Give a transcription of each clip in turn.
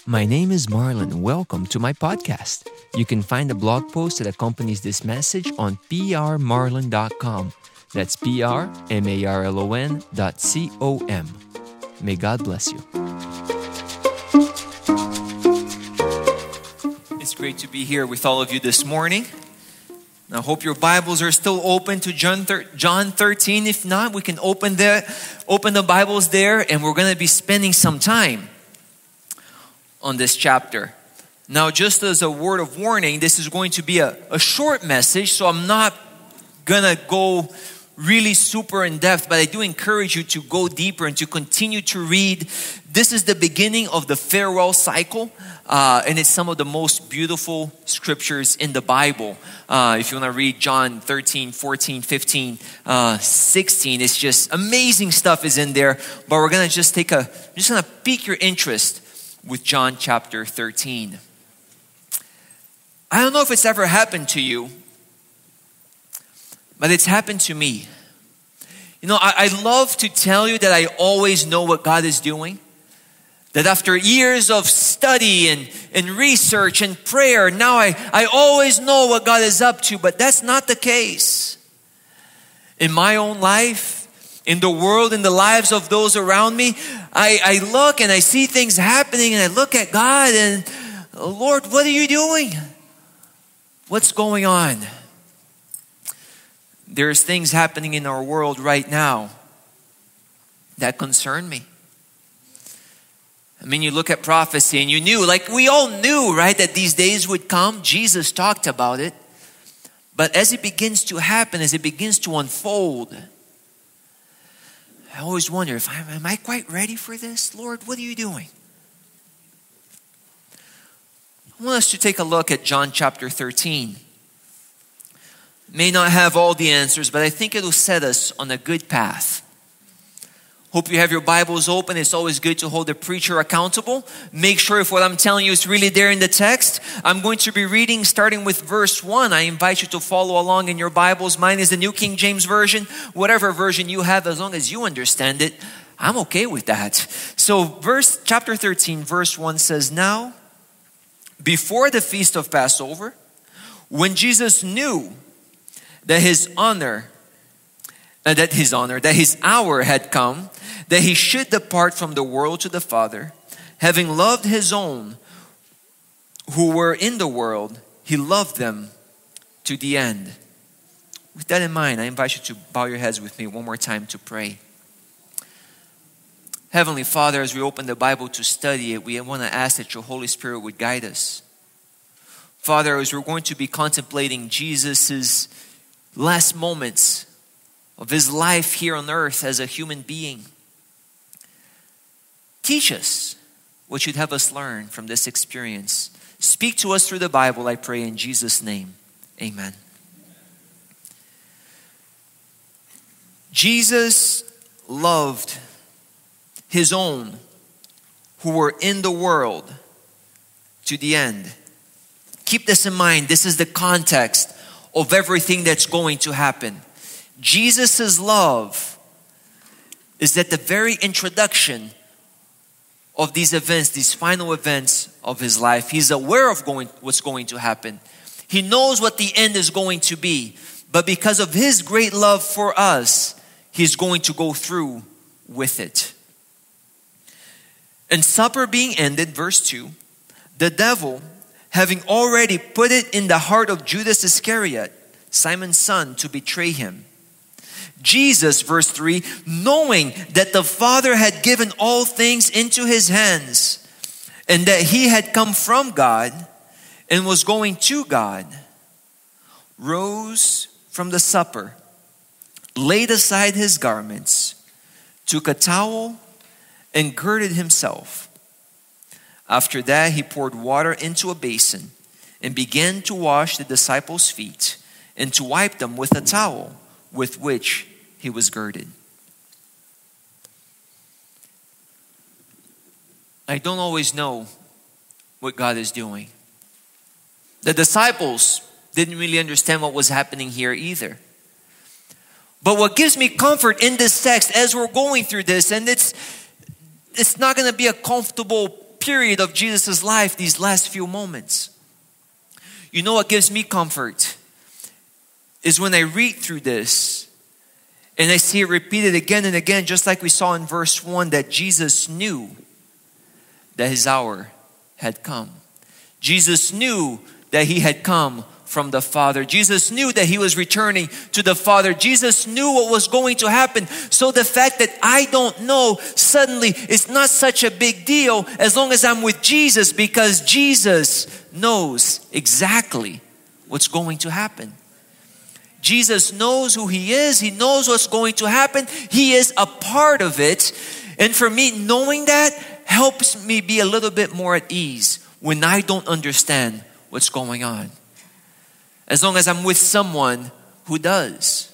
My name is Marlon. Welcome to my podcast. You can find the blog post that accompanies this message on prmarlon.com. That's prmarlon.com. May God bless you. It's great to be here with all of you this morning. I hope your Bibles are still open to John 13. If not, we can open the Bibles there, and we're going to be spending some time on this chapter. Now, just as a word of warning, this is going to be a short message, so I'm not going to go really super in depth, but I do encourage you to go deeper and to continue to read. This is the beginning of the farewell cycle, and it's some of the most beautiful scriptures in the Bible. If you want to read John 13, 14, 15, 16, it's just amazing stuff is in there. But we're going to just going to pique your interest with John chapter 13. I don't know if it's ever happened to you, but it's happened to me. You know, I love to tell you that I always know what God is doing. That after years of study and research and prayer, now I always know what God is up to. But that's not the case. In my own life, in the world, in the lives of those around me, I look and I see things happening and I look at God and, Lord, what are you doing? What's going on? There's things happening in our world right now that concern me. I mean, you look at prophecy and you knew, like we all knew, right, that these days would come. Jesus talked about it. But as it begins to happen, as it begins to unfold, I always wonder, am I quite ready for this? Lord, what are you doing? I want us to take a look at John chapter 13. May not have all the answers, but I think it will set us on a good path. Hope you have your Bibles open. It's always good to hold the preacher accountable. Make sure if what I'm telling you is really there in the text. I'm going to be reading starting with verse 1. I invite you to follow along in your Bibles. Mine is the New King James Version. Whatever version you have, as long as you understand it, I'm okay with that. So chapter 13, verse 1 says, "Now, before the feast of Passover, when Jesus knew that his hour had come, that he should depart from the world to the Father, having loved his own who were in the world, he loved them to the end." With that in mind, I invite you to bow your heads with me one more time to pray. Heavenly Father, as we open the Bible to study it, we want to ask that your Holy Spirit would guide us. Father, as we're going to be contemplating Jesus' last moments of his life here on earth as a human being, teach us what you'd have us learn from this experience. Speak to us through the Bible, I pray in Jesus' name. Amen. Jesus loved his own who were in the world to the end. Keep this in mind. This is the context of everything that's going to happen. Jesus' love is at the very introduction of these events, these final events of his life. He's aware of what's going to happen. He knows what the end is going to be. But because of his great love for us, he's going to go through with it. And supper being ended, verse 2, the devil, having already put it in the heart of Judas Iscariot, Simon's son, to betray him. Jesus, verse 3, knowing that the Father had given all things into his hands, and that he had come from God and was going to God, rose from the supper, laid aside his garments, took a towel, and girded himself. After that, he poured water into a basin and began to wash the disciples' feet and to wipe them with a towel with which he was girded. I don't always know what God is doing. The disciples didn't really understand what was happening here either. But what gives me comfort in this text as we're going through this, and it's not going to be a comfortable period of Jesus' life, these last few moments. You know what gives me comfort is when I read through this and I see it repeated again and again, just like we saw in verse 1, that Jesus knew that his hour had come. Jesus knew that he had come from the Father. Jesus knew that he was returning to the Father. Jesus knew what was going to happen. So the fact that I don't know, suddenly it's not such a big deal as long as I'm with Jesus, because Jesus knows exactly what's going to happen. Jesus knows who he is. He knows what's going to happen. He is a part of it. And for me, knowing that helps me be a little bit more at ease when I don't understand what's going on, as long as I'm with someone who does.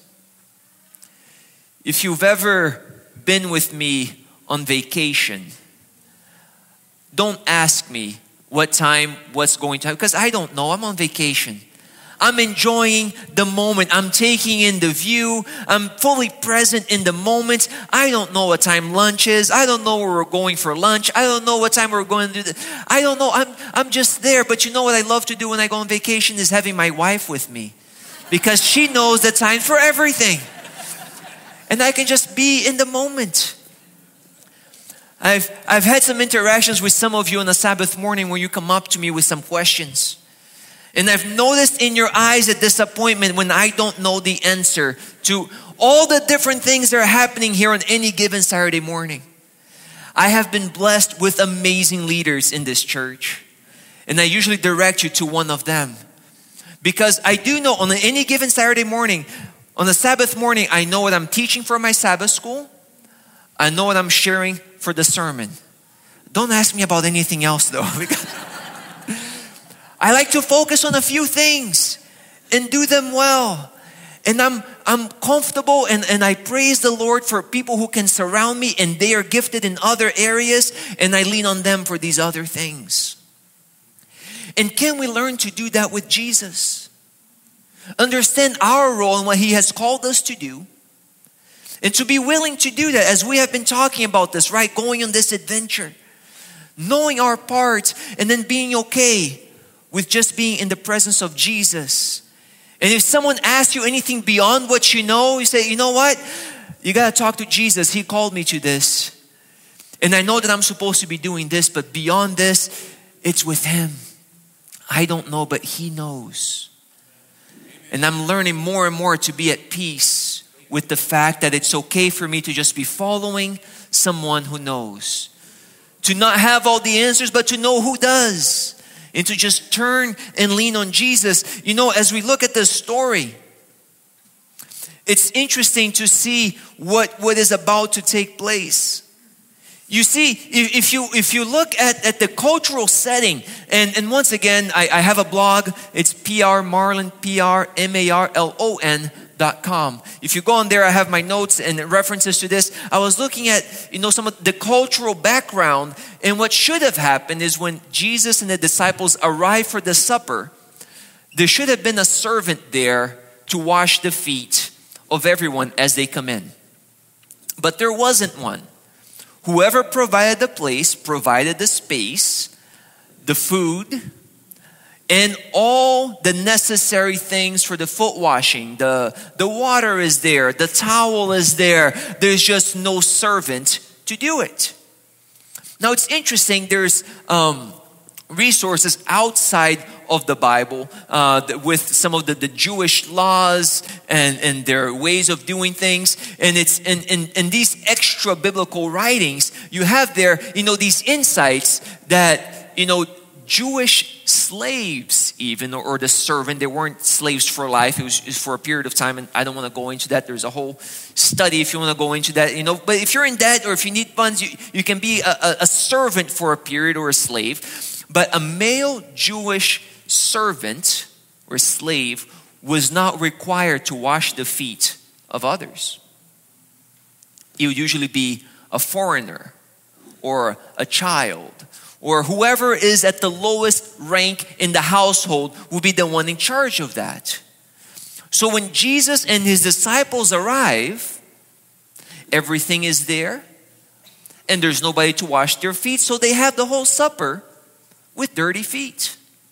If you've ever been with me on vacation, don't ask me what's going to happen, because I don't know. I'm on vacation. I'm enjoying the moment. I'm taking in the view. I'm fully present in the moment. I don't know what time lunch is. I don't know where we're going for lunch. I don't know what time we're going to do this. I don't know. I'm just there. But you know what I love to do when I go on vacation is having my wife with me, because she knows the time for everything. And I can just be in the moment. I've had some interactions with some of you on a Sabbath morning where you come up to me with some questions. And I've noticed in your eyes a disappointment when I don't know the answer to all the different things that are happening here on any given Saturday morning. I have been blessed with amazing leaders in this church. And I usually direct you to one of them. Because I do know on any given Saturday morning, on a Sabbath morning, I know what I'm teaching for my Sabbath school. I know what I'm sharing for the sermon. Don't ask me about anything else though. Because I like to focus on a few things and do them well. And I'm comfortable and I praise the Lord for people who can surround me and they are gifted in other areas, and I lean on them for these other things. And can we learn to do that with Jesus? Understand our role and what he has called us to do, and to be willing to do that, as we have been talking about this, right? Going on this adventure, knowing our part, and then being okay with just being in the presence of Jesus. And if someone asks you anything beyond what you know, you say, you know what? You got to talk to Jesus. He called me to this. And I know that I'm supposed to be doing this, but beyond this, it's with him. I don't know, but he knows. And I'm learning more and more to be at peace with the fact that it's okay for me to just be following someone who knows. To not have all the answers, but to know who does. And to just turn and lean on Jesus. You know, as we look at this story, it's interesting to see what is about to take place. You see, if you look at the cultural setting, and once again, I have a blog. It's prmarlon, prmarlon.com. If you go on there, I have my notes and references to this. I was looking at, some of the cultural background, and what should have happened is when Jesus and the disciples arrived for the supper, there should have been a servant there to wash the feet of everyone as they come in. But there wasn't one. Whoever provided the place, provided the space, the food, and all the necessary things for the foot washing. The water is there, the towel is there. There's just no servant to do it. Now it's interesting, there's resources outside of the Bible with some of the Jewish laws and their ways of doing things. And it's in these extra biblical writings, you have there, these insights that, Jewish slaves even, or the servant, they weren't slaves for life. It was for a period of time, and I don't want to go into that. There's a whole study if you want to go into that, But if you're in debt or if you need funds, you can be a servant for a period or a slave. But a male Jewish servant or slave was not required to wash the feet of others. It would usually be a foreigner or a child, or whoever is at the lowest rank in the household will be the one in charge of that. So when Jesus and his disciples arrive, everything is there. and there's nobody to wash their feet, so they have the whole supper with dirty feet.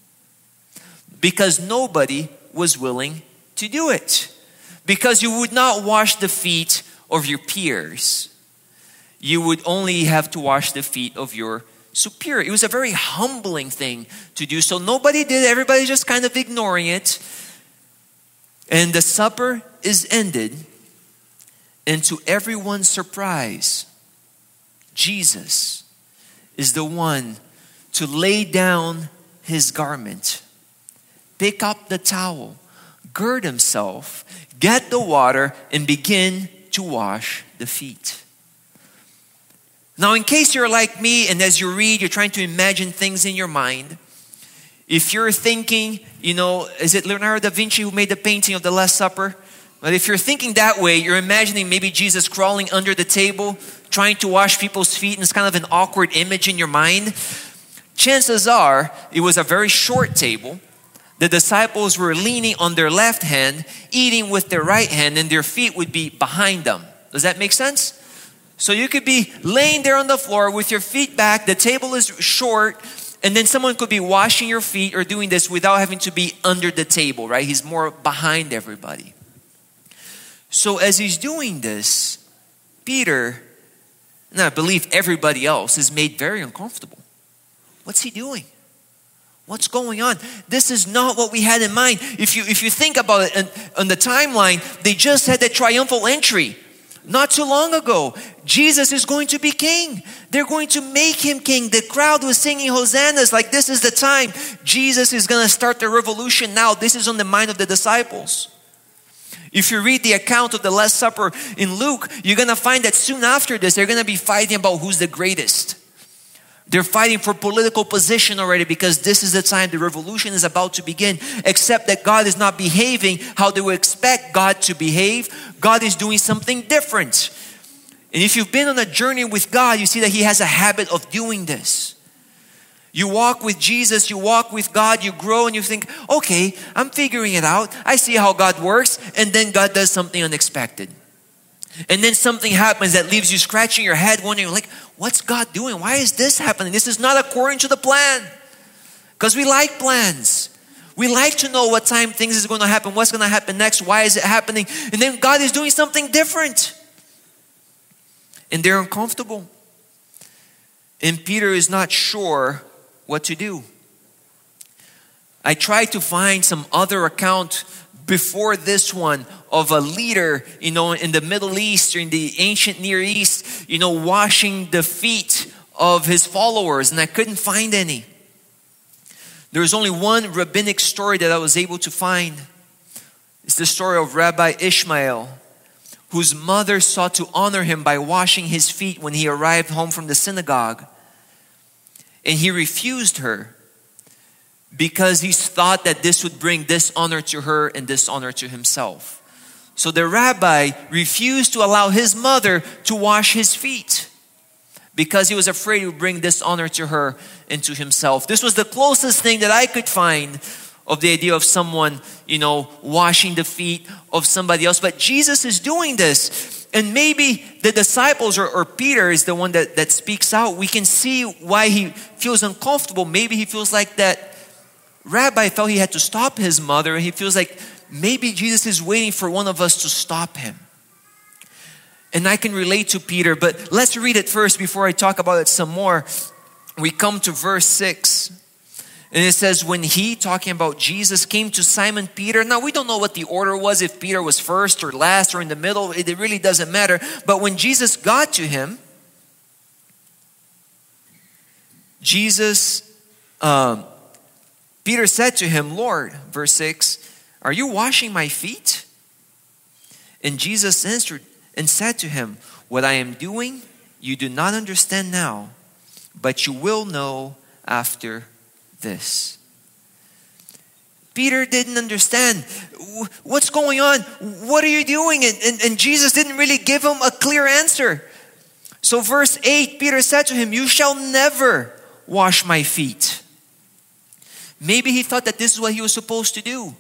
Because nobody was willing to do it. Because you would not wash the feet of your peers. You would only have to wash the feet of your superior. It was a very humbling thing to do. So nobody did it. Everybody's just kind of ignoring it. And the supper is ended. And to everyone's surprise, Jesus is the one to lay down his garment, pick up the towel, gird himself, get the water, and begin to wash the feet. Now, in case you're like me, and as you read, you're trying to imagine things in your mind, if you're thinking, is it Leonardo da Vinci who made the painting of the Last Supper? But if you're thinking that way, you're imagining maybe Jesus crawling under the table, trying to wash people's feet, and it's kind of an awkward image in your mind. Chances are, it was a very short table. The disciples were leaning on their left hand, eating with their right hand, and their feet would be behind them. Does that make sense? So you could be laying there on the floor with your feet back, the table is short, and then someone could be washing your feet or doing this without having to be under the table, right? He's more behind everybody. So as he's doing this, Peter, and I believe everybody else, is made very uncomfortable. What's he doing? What's going on? This is not what we had in mind. If you think about it, on the timeline, they just had that triumphal entry not too long ago. Jesus is going to be king. They're going to make him king. The crowd was singing hosannas like this is the time. Jesus is going to start the revolution now. This is on the mind of the disciples. If you read the account of the Last Supper in Luke, you're going to find that soon after this, they're going to be fighting about who's the greatest. They're fighting for political position already because this is the time the revolution is about to begin. Except that God is not behaving how they would expect God to behave. God is doing something different. And if you've been on a journey with God, you see that he has a habit of doing this. You walk with Jesus, you walk with God, you grow and you think, okay, I'm figuring it out. I see how God works. And then God does something unexpected. And then something happens that leaves you scratching your head wondering like, what's God doing? Why is this happening? This is not according to the plan. Because we like plans. We like to know what time things is going to happen, what's going to happen next, why is it happening? And then God is doing something different. And they're uncomfortable. And Peter is not sure what to do. I tried to find some other account before this one of a leader, in the Middle East or in the ancient Near East, washing the feet of his followers, and I couldn't find any. There's only one rabbinic story that I was able to find. It's the story of Rabbi Ishmael, whose mother sought to honor him by washing his feet when he arrived home from the synagogue. And he refused her because he thought that this would bring dishonor to her and dishonor to himself. So the rabbi refused to allow his mother to wash his feet because he was afraid it would bring dishonor to her and to himself. This was the closest thing that I could find of the idea of someone, washing the feet of somebody else. But Jesus is doing this. And maybe the disciples or Peter is the one that speaks out. We can see why he feels uncomfortable. Maybe he feels like that rabbi felt he had to stop his mother. And he feels like maybe Jesus is waiting for one of us to stop him. And I can relate to Peter, but let's read it first before I talk about it some more. We come to verse 6. And it says, when he, talking about Jesus, came to Simon Peter. Now we don't know what the order was, if Peter was first or last or in the middle. It really doesn't matter. But when Jesus got to him, Peter said to him, Lord, verse 6, are you washing my feet? And Jesus answered and said to him, what I am doing, you do not understand now, but you will know after this. Peter didn't understand. What's going on? What are you doing? And Jesus didn't really give him a clear answer. So verse 8, Peter said to him, you shall never wash my feet. Maybe he thought that this is what he was supposed to do.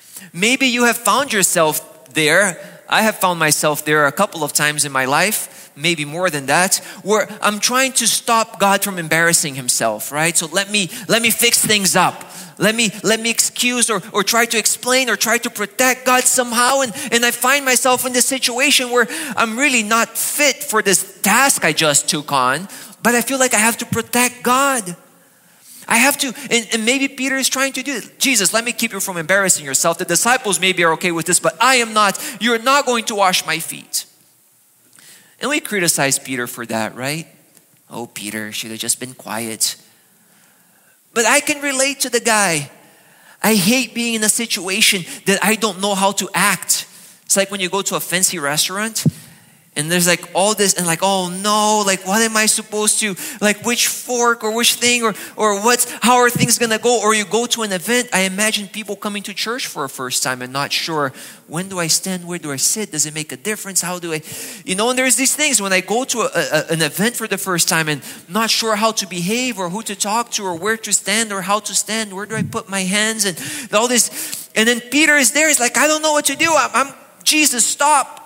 Maybe you have found yourself there. I have found myself there a couple of times in my life. maybe more than that, where I'm trying to stop God from embarrassing himself, right? So let me fix things up. Let me excuse or try to explain or try to protect God somehow. And I find myself in this situation where I'm really not fit for this task I just took on, but I feel like I have to protect God. I have to, and maybe Peter is trying to do it. Jesus, let me keep you from embarrassing yourself. The disciples maybe are okay with this, but I am not. You're not going to wash my feet. And we criticize Peter for that, right? Oh, Peter should have just been quiet. But I can relate to the guy. I hate being in a situation that I don't know how to act. It's like when you go to a fancy restaurant and there's like all this and like, oh no, like what am I supposed to, like which fork or which thing or how are things gonna go? Or you go to an event, I imagine people coming to church for a first time and not sure, when do I stand, where do I sit? Does it make a difference? How do I, and there's these things when I go to an event for the first time and not sure how to behave or who to talk to or where to stand or how to stand, where do I put my hands and all this. And then Peter is there, he's like, I don't know what to do. I'm Jesus, stop.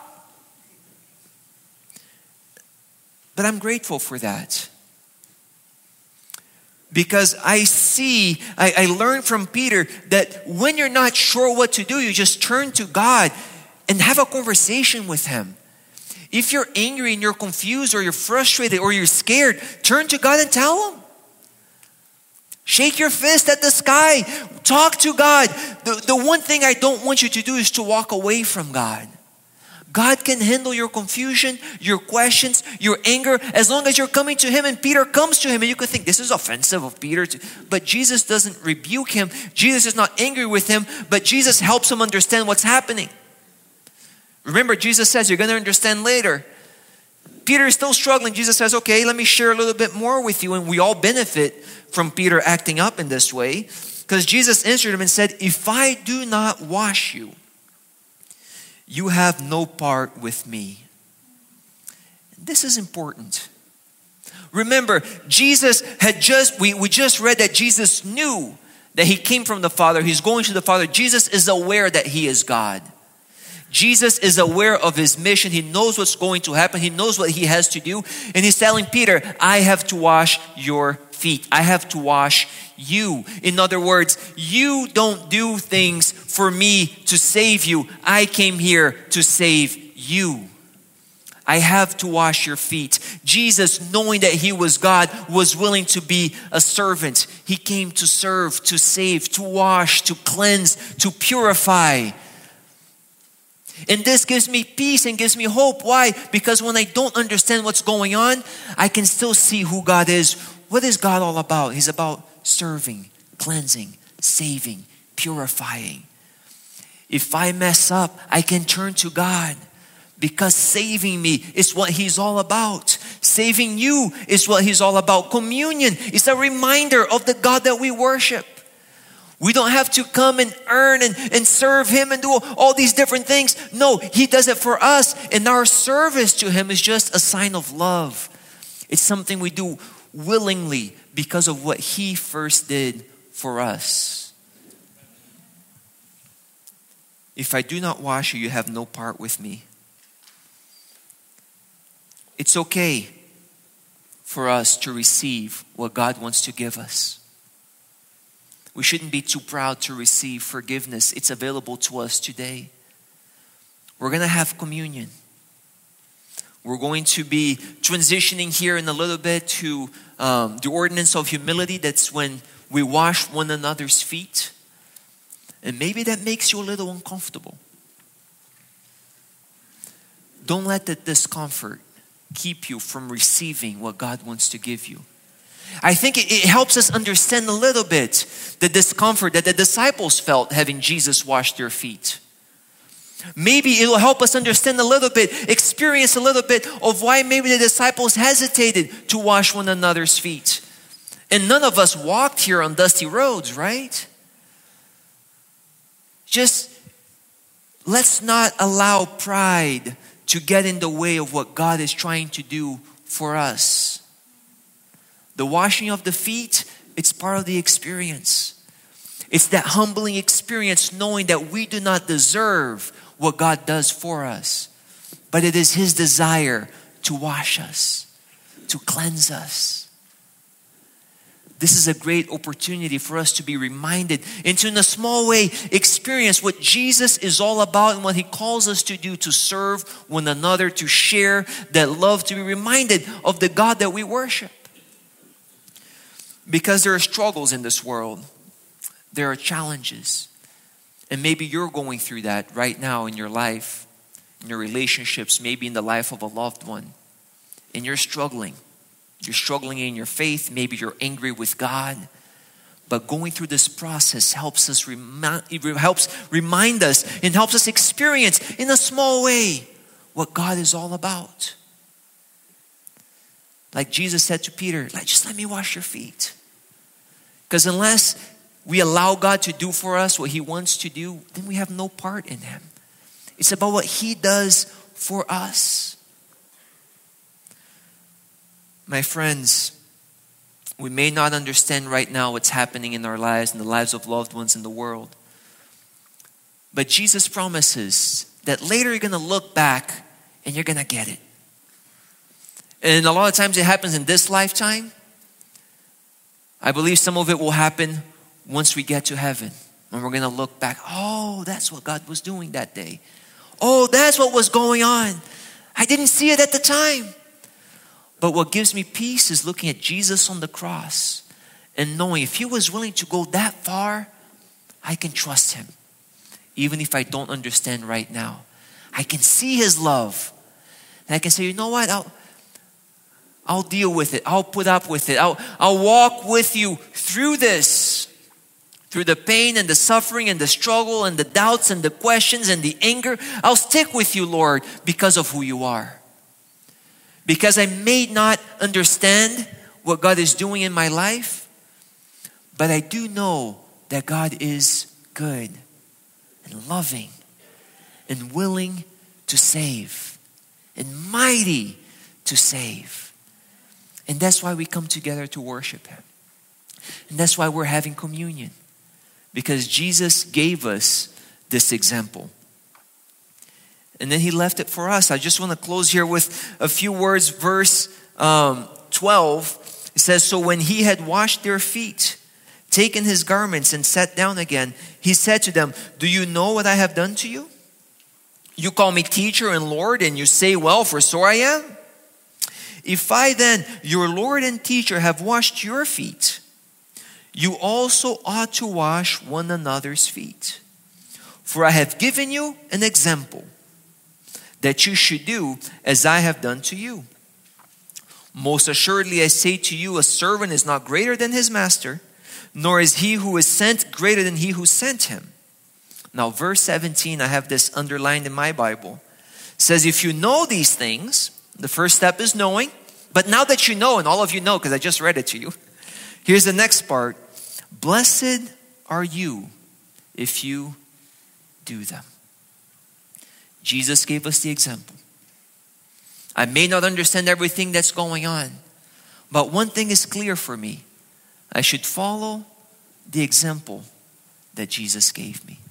But I'm grateful for that. Because I learned from Peter that when you're not sure what to do, you just turn to God and have a conversation with him. If you're angry and you're confused or you're frustrated or you're scared, turn to God and tell him. Shake your fist at the sky. Talk to God. The one thing I don't want you to do is to walk away from God. God can handle your confusion, your questions, your anger, as long as you're coming to him and Peter comes to him. And you could think, this is offensive of Peter. But Jesus doesn't rebuke him. Jesus is not angry with him, but Jesus helps him understand what's happening. Remember, Jesus says, you're going to understand later. Peter is still struggling. Jesus says, okay, let me share a little bit more with you. And we all benefit from Peter acting up in this way. Because Jesus answered him and said, if I do not wash you, you have no part with me. This is important. Remember, Jesus had we just read that Jesus knew that he came from the Father. He's going to the Father. Jesus is aware that he is God. Jesus is aware of his mission. He knows what's going to happen. He knows what he has to do. And he's telling Peter, I have to wash your feet. I have to wash you. In other words, you don't do things for me to save you. I came here to save you. I have to wash your feet. Jesus, knowing that he was God, was willing to be a servant. He came to serve, to save, to wash, to cleanse, to purify. And this gives me peace and gives me hope. Why? Because when I don't understand what's going on, I can still see who God is. What is God all about? He's about serving, cleansing, saving, purifying. If I mess up, I can turn to God because saving me is what he's all about. Saving you is what he's all about. Communion is a reminder of the God that we worship. We don't have to come and earn and serve him and do all these different things. No, he does it for us. And our service to him is just a sign of love. It's something we do willingly because of what he first did for us. If I do not wash you, you have no part with me. It's okay for us to receive what God wants to give us. We shouldn't be too proud to receive forgiveness. It's available to us today. We're going to have communion. We're going to be transitioning here in a little bit to the ordinance of humility. That's when we wash one another's feet. And maybe that makes you a little uncomfortable. Don't let the discomfort keep you from receiving what God wants to give you. I think it helps us understand a little bit the discomfort that the disciples felt having Jesus wash their feet. Maybe it will help us understand a little bit, experience a little bit of why maybe the disciples hesitated to wash one another's feet. And none of us walked here on dusty roads, right? Just let's not allow pride to get in the way of what God is trying to do for us. The washing of the feet, it's part of the experience. It's that humbling experience knowing that we do not deserve what God does for us. But it is his desire to wash us, to cleanse us. This is a great opportunity for us to be reminded and to, in a small way, experience what Jesus is all about and what He calls us to do, to serve one another, to share that love, to be reminded of the God that we worship. Because there are struggles in this world. There are challenges. And maybe you're going through that right now in your life, in your relationships, maybe in the life of a loved one. And you're struggling. You're struggling in your faith. Maybe you're angry with God. But going through this process helps remind us and helps us experience in a small way what God is all about. Like Jesus said to Peter, just let me wash your feet. Because unless we allow God to do for us what He wants to do, then we have no part in Him. It's about what He does for us. My friends, we may not understand right now what's happening in our lives and the lives of loved ones in the world. But Jesus promises that later you're going to look back and you're going to get it. And a lot of times it happens in this lifetime. I believe some of it will happen once we get to heaven. When we're going to look back, oh, that's what God was doing that day. Oh, that's what was going on. I didn't see it at the time. But what gives me peace is looking at Jesus on the cross and knowing if He was willing to go that far, I can trust Him. Even if I don't understand right now. I can see His love. And I can say, you know what? I'll deal with it. I'll put up with it. I'll walk with you through this. Through the pain and the suffering and the struggle and the doubts and the questions and the anger. I'll stick with you, Lord, because of who you are. Because I may not understand what God is doing in my life, but I do know that God is good and loving and willing to save and mighty to save. And that's why we come together to worship Him. And that's why we're having communion. Because Jesus gave us this example. And then He left it for us. I just want to close here with a few words. Verse 12, it says, so when He had washed their feet, taken His garments and sat down again, He said to them, do you know what I have done to you? You call me teacher and Lord, and you say, well, for so I am. If I then, your Lord and teacher, have washed your feet, you also ought to wash one another's feet. For I have given you an example, that you should do as I have done to you. Most assuredly I say to you, a servant is not greater than his master, nor is he who is sent greater than he who sent him. Now verse 17, I have this underlined in my Bible. It says, if you know these things, the first step is knowing. But now that you know, and all of you know because I just read it to you, here's the next part. Blessed are you if you do them. Jesus gave us the example. I may not understand everything that's going on, but one thing is clear for me. I should follow the example that Jesus gave me.